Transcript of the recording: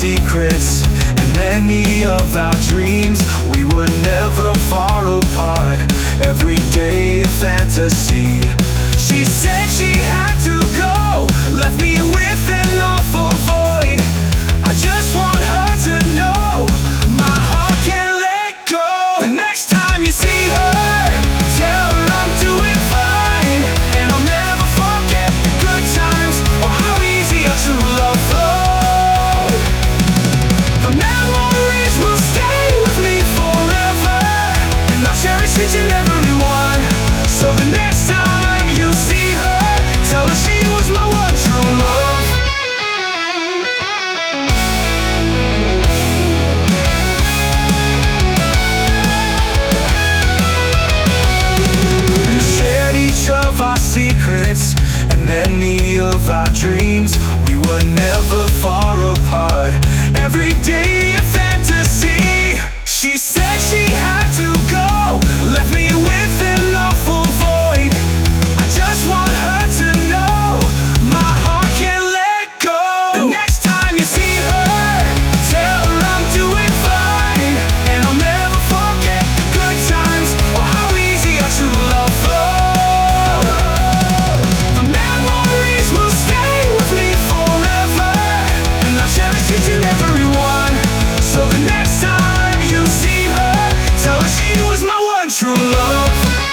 secrets and many of our dreams. We were never far apart, everyday a fantasy. She said she had to go, left me with an awful void. I just want her to know my heart can't let go. The next time you see her, tell her I'm doing fine, and I'll never forget the good times or how easy our true love flowed. The memories will stay with me forever, and I'll cherish each and every one. So the next time you see her, tell her she was my one true love. We shared each of our secrets and many of our dreams. We were never far apart, every day a fantasy. She said she had to go, left me with an awful void. I just want her to know my heart can't let go. The next time you see her, tell her I'm doing fine, and I'll never forget the good times or how easy our true love flowed. The memories will stay with me forever, and I'll cherish each and every one. So the next time you see her, tell her she was my one true love.